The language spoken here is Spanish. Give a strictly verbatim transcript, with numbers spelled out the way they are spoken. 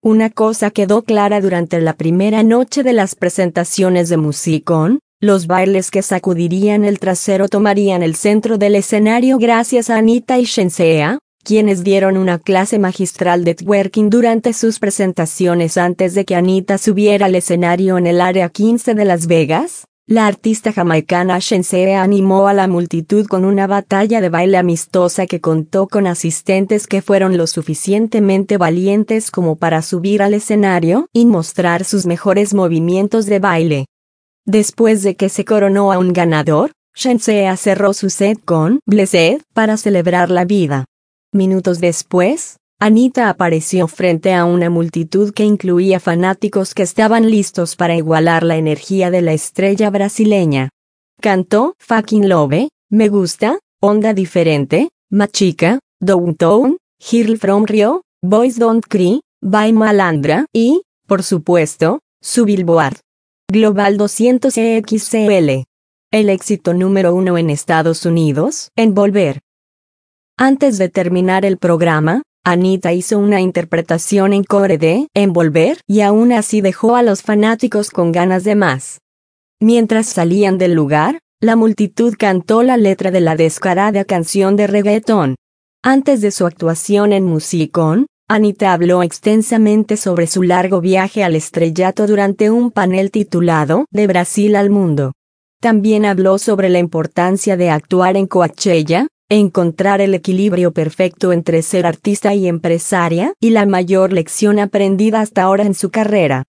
Una cosa quedó clara durante la primera noche de las presentaciones de Musicon: los bailes que sacudirían el trasero tomarían el centro del escenario gracias a Anitta y Shenseea, quienes dieron una clase magistral de twerking durante sus presentaciones antes de que Anitta subiera al escenario en el Área quince de Las Vegas. La artista jamaicana Shenseea animó a la multitud con una batalla de baile amistosa que contó con asistentes que fueron lo suficientemente valientes como para subir al escenario y mostrar sus mejores movimientos de baile. Después de que se coronó a un ganador, Shenseea cerró su set con Blessed para celebrar la vida. Minutos después, Anitta apareció frente a una multitud que incluía fanáticos que estaban listos para igualar la energía de la estrella brasileña. Cantó Fucking Love, Me Gusta, Onda Diferente, Machica, Downtown, Girl from Rio, Boys Don't Cry, By Malandra y, por supuesto, su Billboard Global doscientos E X L. El éxito número uno en Estados Unidos, Envolver. Antes de terminar el programa, Anitta hizo una interpretación en core de Envolver y aún así dejó a los fanáticos con ganas de más. Mientras salían del lugar, la multitud cantó la letra de la descarada canción de reggaetón. Antes de su actuación en Musicon, Anitta habló extensamente sobre su largo viaje al estrellato durante un panel titulado De Brasil al Mundo. También habló sobre la importancia de actuar en Coachella, encontrar el equilibrio perfecto entre ser artista y empresaria, y la mayor lección aprendida hasta ahora en su carrera.